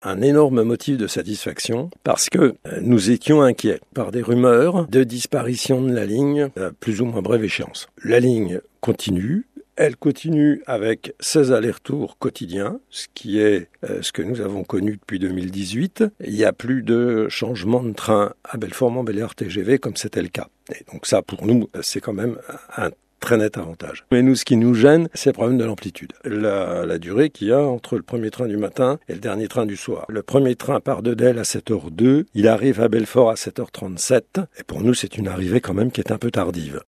un énorme motif de satisfaction parce que nous étions inquiets par des rumeurs de disparition de la ligne à plus ou moins brève échéance. La ligne continue. Elle continue avec 16 allers-retours quotidiens, ce qui est ce que nous avons connu depuis 2018. Il n'y a plus de changement de train à Belfort-Montbéliard TGV comme c'était le cas. Et donc ça, pour nous, c'est quand même un très net avantage. Mais nous, ce qui nous gêne, c'est le problème de l'amplitude. La durée qu'il y a entre le premier train du matin et le dernier train du soir. Le premier train part de Delle à 7h02, il arrive à Belfort à 7h37, et pour nous, c'est une arrivée quand même qui est un peu tardive.